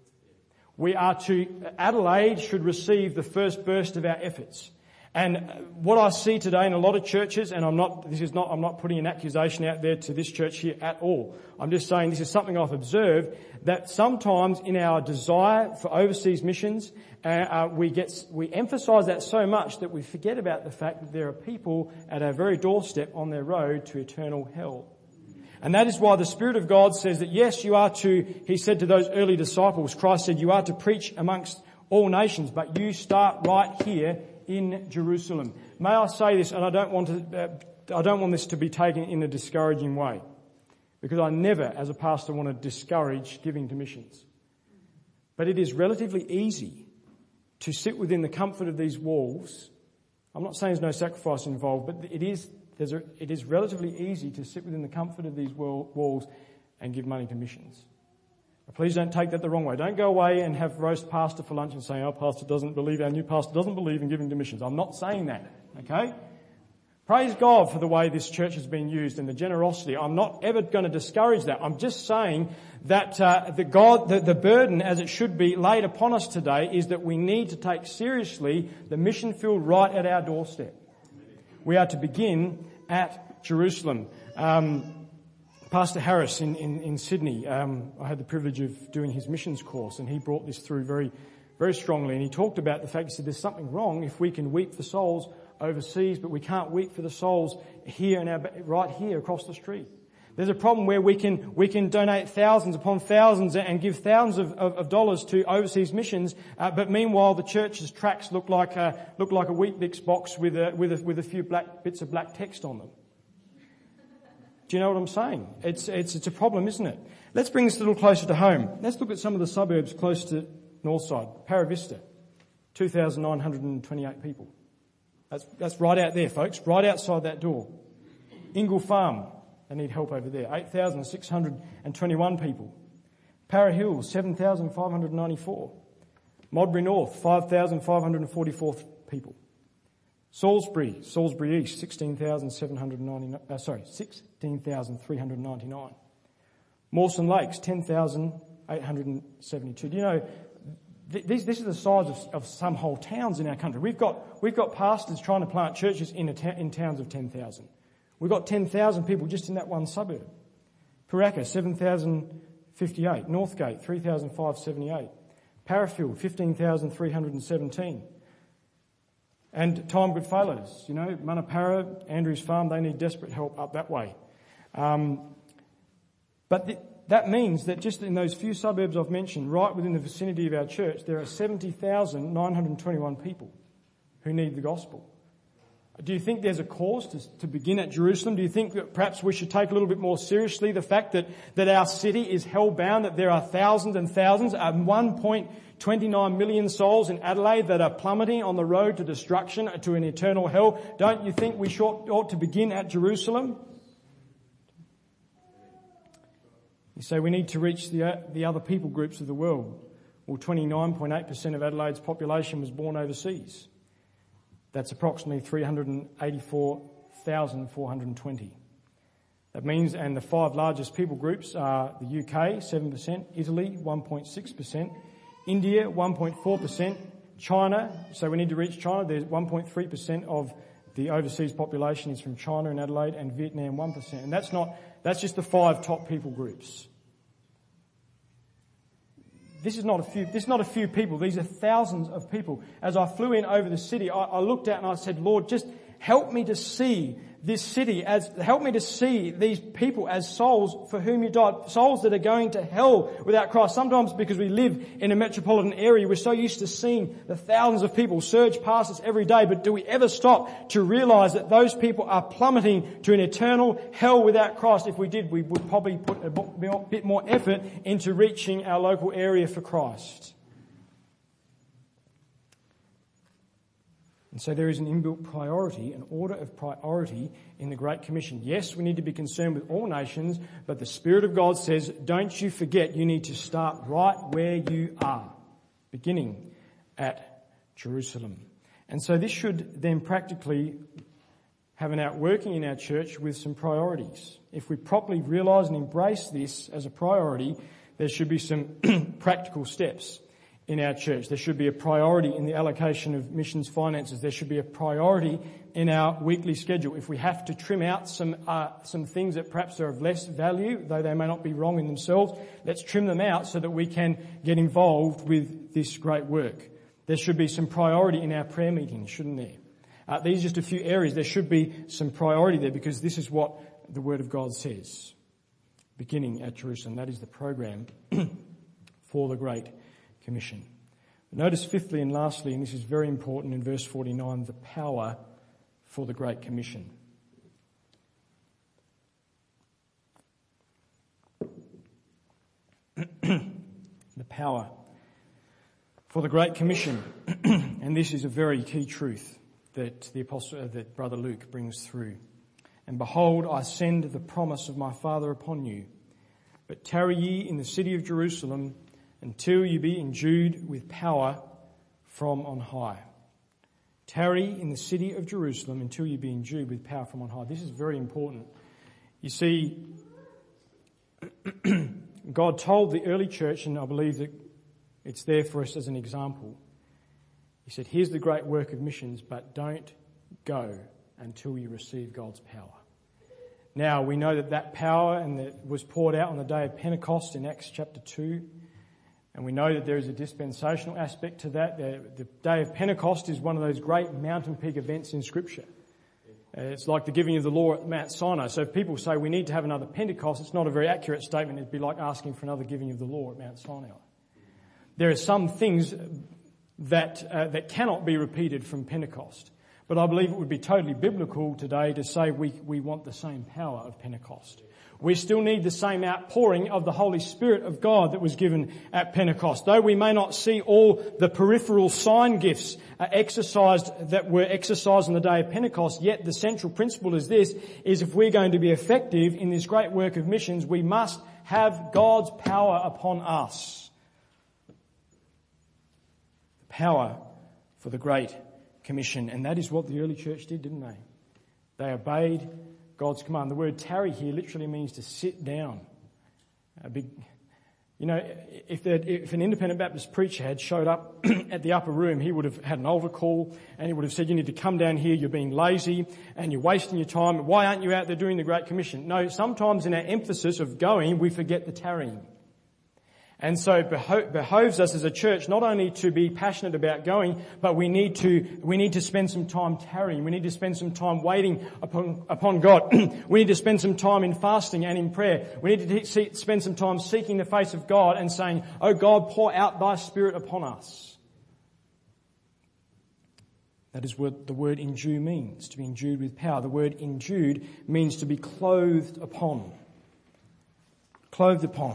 Adelaide should receive the first burst of our efforts. And what I see today in a lot of churches, and I'm not putting an accusation out there to this church here at all. I'm just saying this is something I've observed, that sometimes in our desire for overseas missions, we emphasise that so much that we forget about the fact that there are people at our very doorstep on their road to eternal hell. And that is why the Spirit of God says that yes, you are to, he said to those early disciples, Christ said, you are to preach amongst all nations, but you start right here in Jerusalem. May I say this, and I don't want this to be taken in a discouraging way, because I never, as a pastor, want to discourage giving to missions. But it is relatively easy to sit within the comfort of these walls. I'm not saying there's no sacrifice involved, but it is relatively easy to sit within the comfort of these walls and give money to missions. Please don't take that the wrong way. Don't go away and have roast pastor for lunch and say, our new pastor doesn't believe in giving to missions. I'm not saying that, okay? Praise God for the way this church has been used and the generosity. I'm not ever going to discourage that. I'm just saying that the burden, as it should be laid upon us today, is that we need to take seriously the mission field right at our doorstep. We are to begin at Jerusalem. Pastor Harris in Sydney, I had the privilege of doing his missions course, and he brought this through very, very strongly. And he talked about the fact, he said, there's something wrong if we can weep for souls overseas, but we can't weep for the souls here right here across the street. There's a problem where we can donate thousands upon thousands and give thousands of dollars to overseas missions, but meanwhile the church's tracts look like a Weet-Bix box with a few bits of black text on them. Do you know what I'm saying? It's a problem, isn't it? Let's bring this a little closer to home. Let's look at some of the suburbs close to Northside. Paravista, 2,928 people. That's right out there, folks, right outside that door. Ingle Farm, they need help over there, 8,621 people. Para Hills, 7,594. Modbury North, 5,544 people. Salisbury East, 16,399. Mawson Lakes, 10,872. Do you know, this is the size of some whole towns in our country. We've got pastors trying to plant churches in towns of 10,000. We've got 10,000 people just in that one suburb. Paraka, 7,058. Northgate, 3,578. Parafield, 15,317. And Time Goodfellows, you know, Manapara, Andrews Farm, they need desperate help up that way. But that means that just in those few suburbs I've mentioned, right within the vicinity of our church, there are 70,921 people who need the gospel. Do you think there's a cause to begin at Jerusalem? Do you think that perhaps we should take a little bit more seriously the fact that our city is hell-bound, that there are thousands and thousands, 1.29 million souls in Adelaide that are plummeting on the road to destruction, to an eternal hell? Don't you think we ought to begin at Jerusalem? You say we need to reach the other people groups of the world. Well, 29.8% of Adelaide's population was born overseas. That's approximately 384,420. That means, and the 5 largest people groups are the UK, 7%, Italy, 1.6%, India, 1.4%, China, so we need to reach China. There's 1.3% of the overseas population is from China and Adelaide, and Vietnam, 1%. And that's just the 5 top people groups. This is not a few people. These are thousands of people. As I flew in over the city, I looked out and I said, Lord, just help me to see this city help me to see these people as souls for whom you died, souls that are going to hell without Christ. Sometimes because we live in a metropolitan area, we're so used to seeing the thousands of people surge past us every day, but do we ever stop to realise that those people are plummeting to an eternal hell without Christ? If we did, we would probably put a bit more effort into reaching our local area for Christ. And so there is an inbuilt priority, an order of priority in the Great Commission. Yes, we need to be concerned with all nations, but the Spirit of God says, don't you forget, you need to start right where you are, beginning at Jerusalem. And so this should then practically have an outworking in our church with some priorities. If we properly realise and embrace this as a priority, there should be some practical steps in our church. There should be a priority in the allocation of missions finances. There should be a priority in our weekly schedule. If we have to trim out some things that perhaps are of less value, though they may not be wrong in themselves, let's trim them out so that we can get involved with this great work. There should be some priority in our prayer meetings, shouldn't there? These are just a few areas. There should be some priority there because this is what the Word of God says. Beginning at Jerusalem. That is the program for the Great Commission. Notice fifthly and lastly, and this is very important in verse 49, the power for the Great Commission. The power for the Great Commission. And this is a very key truth that that Brother Luke brings through. And behold, I send the promise of my Father upon you, but tarry ye in the city of Jerusalem until you be endued with power from on high. Tarry in the city of Jerusalem until you be endued with power from on high. This is very important. You see, God told the early church, and I believe that it's there for us as an example. He said, here's the great work of missions, but don't go until you receive God's power. Now, we know that power and that was poured out on the day of Pentecost in Acts chapter 2. And we know that there is a dispensational aspect to that. The day of Pentecost is one of those great mountain peak events in Scripture. It's like the giving of the law at Mount Sinai. So if people say we need to have another Pentecost, it's not a very accurate statement. It'd be like asking for another giving of the law at Mount Sinai. There are some things that cannot be repeated from Pentecost. But I believe it would be totally biblical today to say we want the same power of Pentecost. We still need the same outpouring of the Holy Spirit of God that was given at Pentecost. Though we may not see all the peripheral sign gifts that were exercised on the day of Pentecost, yet the central principle is this, is if we're going to be effective in this great work of missions, we must have God's power upon us. Power for the Great Commission. And that is what the early church did, didn't they? They obeyed God's command. The word tarry here literally means to sit down. If an independent Baptist preacher had showed up at the upper room, he would have had an altar call and he would have said, you need to come down here, you're being lazy and you're wasting your time. Why aren't you out there doing the Great Commission? No, sometimes in our emphasis of going, we forget the tarrying. And so it behoves us as a church not only to be passionate about going, but we need to spend some time tarrying. We need to spend some time waiting upon God. We need to spend some time in fasting and in prayer. We need to spend some time seeking the face of God and saying, "Oh God, pour out thy Spirit upon us." That is what the word endue means, to be endued with power. The word endued means to be clothed upon. Clothed upon.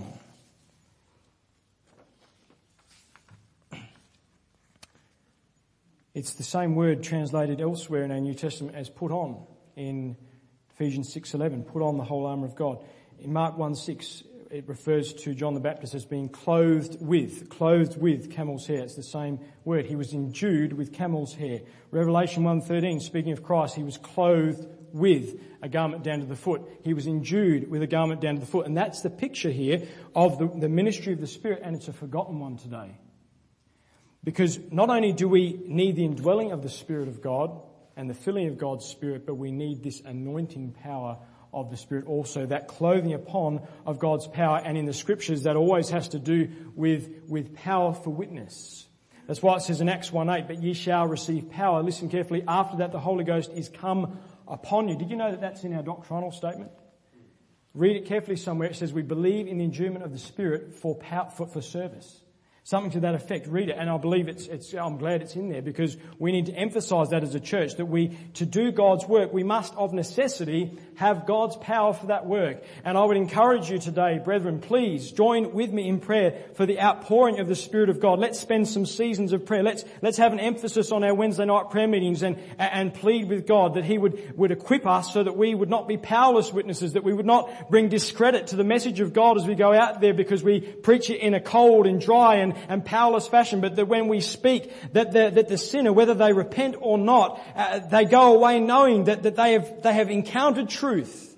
It's the same word translated elsewhere in our New Testament as put on in Ephesians 6:11, put on the whole armour of God. In Mark 1:6, it refers to John the Baptist as being clothed with camel's hair. It's the same word. He was endued with camel's hair. Revelation 1:13, speaking of Christ, he was clothed with a garment down to the foot. He was endued with a garment down to the foot. And that's the picture here of the ministry of the Spirit, and it's a forgotten one today. Because not only do we need the indwelling of the Spirit of God and the filling of God's Spirit, but we need this anointing power of the Spirit also, that clothing upon of God's power. And in the Scriptures, that always has to do with power for witness. That's why it says in Acts 1:8, but ye shall receive power. Listen carefully. After that, the Holy Ghost is come upon you. Did you know that that's in our doctrinal statement? Read it carefully somewhere. It says we believe in the endowment of the Spirit for service. Something to that effect. Read it. And I believe I'm glad it's in there, because we need to emphasize that as a church, that to do God's work, we must of necessity have God's power for that work. And I would encourage you today, brethren, please join with me in prayer for the outpouring of the Spirit of God. Let's spend some seasons of prayer. Let's have an emphasis on our Wednesday night prayer meetings and plead with God that He would equip us so that we would not be powerless witnesses, that we would not bring discredit to the message of God as we go out there because we preach it in a cold and dry and powerless fashion, but that when we speak, that the sinner, whether they repent or not, they go away knowing that they have encountered truth.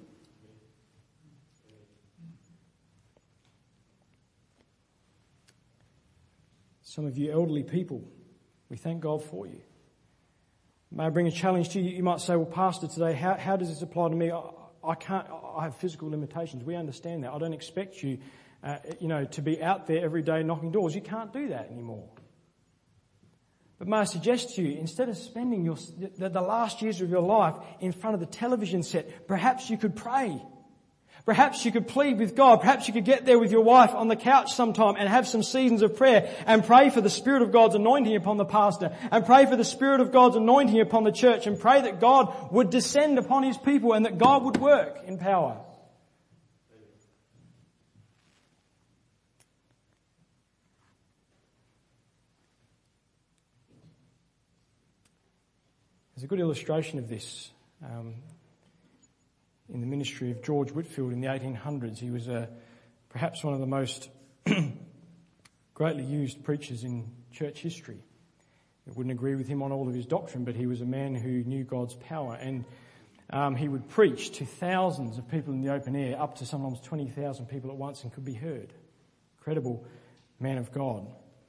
Some of you elderly people, we thank God for you. May I bring a challenge to you? You might say, well, Pastor, today, how does this apply to me? I have physical limitations. We understand that. I don't expect you to be out there every day knocking doors. You can't do that anymore. But may I suggest to you, instead of spending the last years of your life in front of the television set, perhaps you could pray. Perhaps you could plead with God. Perhaps you could get there with your wife on the couch sometime and have some seasons of prayer and pray for the Spirit of God's anointing upon the pastor, and pray for the Spirit of God's anointing upon the church, and pray that God would descend upon His people and that God would work in power. There's a good illustration of this in the ministry of George Whitefield in the 1800s. He was perhaps one of the most greatly used preachers in church history. I wouldn't agree with him on all of his doctrine, but he was a man who knew God's power, and he would preach to thousands of people in the open air, up to sometimes 20,000 people at once, and could be heard. Incredible man of God.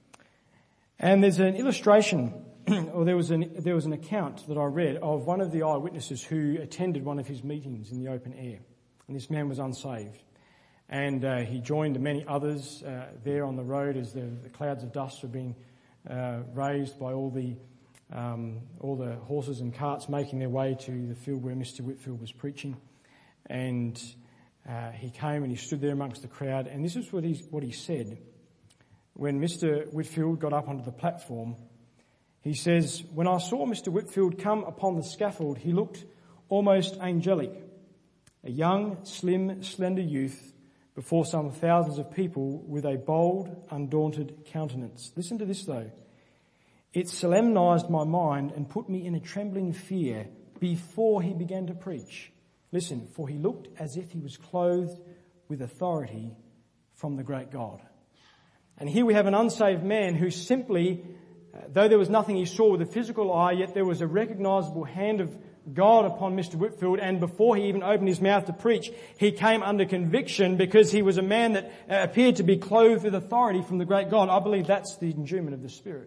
And there's an illustration, or there was an account that I read of one of the eyewitnesses who attended one of his meetings in the open air. And this man was unsaved. And he joined many others there on the road as the clouds of dust were being raised by all the horses and carts making their way to the field where Mr. Whitefield was preaching. And he came and he stood there amongst the crowd. And this is what he said. When Mr. Whitefield got up onto the platform, he says, "When I saw Mr. Whitefield come upon the scaffold, he looked almost angelic. A young, slim, slender youth before some thousands of people with a bold, undaunted countenance." Listen to this though. "It solemnized my mind and put me in a trembling fear before he began to preach. Listen, for he looked as if he was clothed with authority from the great God." And here we have an unsaved man who simply, though there was nothing he saw with a physical eye, yet there was a recognizable hand of God upon Mr. Whitefield, and before he even opened his mouth to preach, he came under conviction because he was a man that appeared to be clothed with authority from the great God. I believe that's the endowment of the Spirit.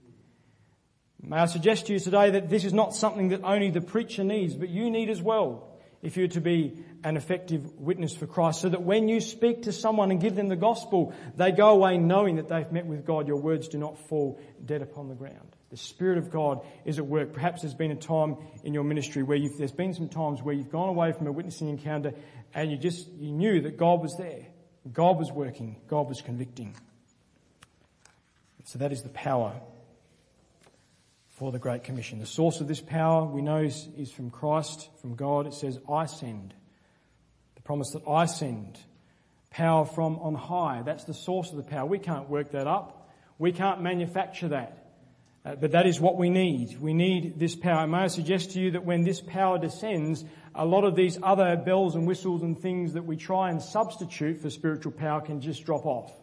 May I suggest to you today that this is not something that only the preacher needs, but you need as well, if you're to be an effective witness for Christ, so that when you speak to someone and give them the gospel, they go away knowing that they've met with God. Your words do not fall dead upon the ground. The Spirit of God is at work. Perhaps there's been a time in your ministry where there's been some times where you've gone away from a witnessing encounter and you knew that God was there. God was working. God was convicting. So that is the power for the Great Commission. The source of this power we know is from Christ, from God. It says, I send. The promise that I send. Power from on high. That's the source of the power. We can't work that up. We can't manufacture that. But that is what we need. We need this power. May I suggest to you that when this power descends, a lot of these other bells and whistles and things that we try and substitute for spiritual power can just drop off.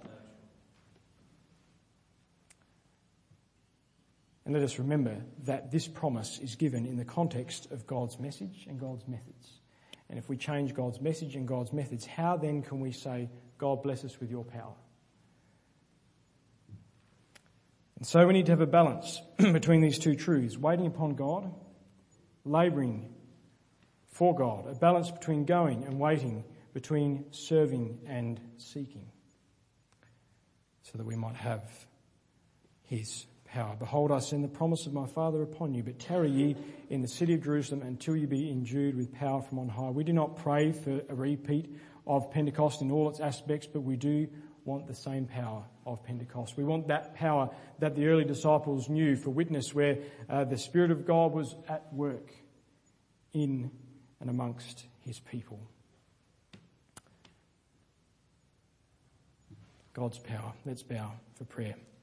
And let us remember that this promise is given in the context of God's message and God's methods. And if we change God's message and God's methods, how then can we say, God bless us with your power? And so we need to have a balance between these two truths, waiting upon God, labouring for God, a balance between going and waiting, between serving and seeking, so that we might have his power. Behold, I send the promise of my Father upon you, but tarry ye in the city of Jerusalem until you be endued with power from on high. We do not pray for a repeat of Pentecost in all its aspects, but we do want the same power of Pentecost. We want that power that the early disciples knew for witness, where the Spirit of God was at work in and amongst his people. God's power. Let's bow for prayer.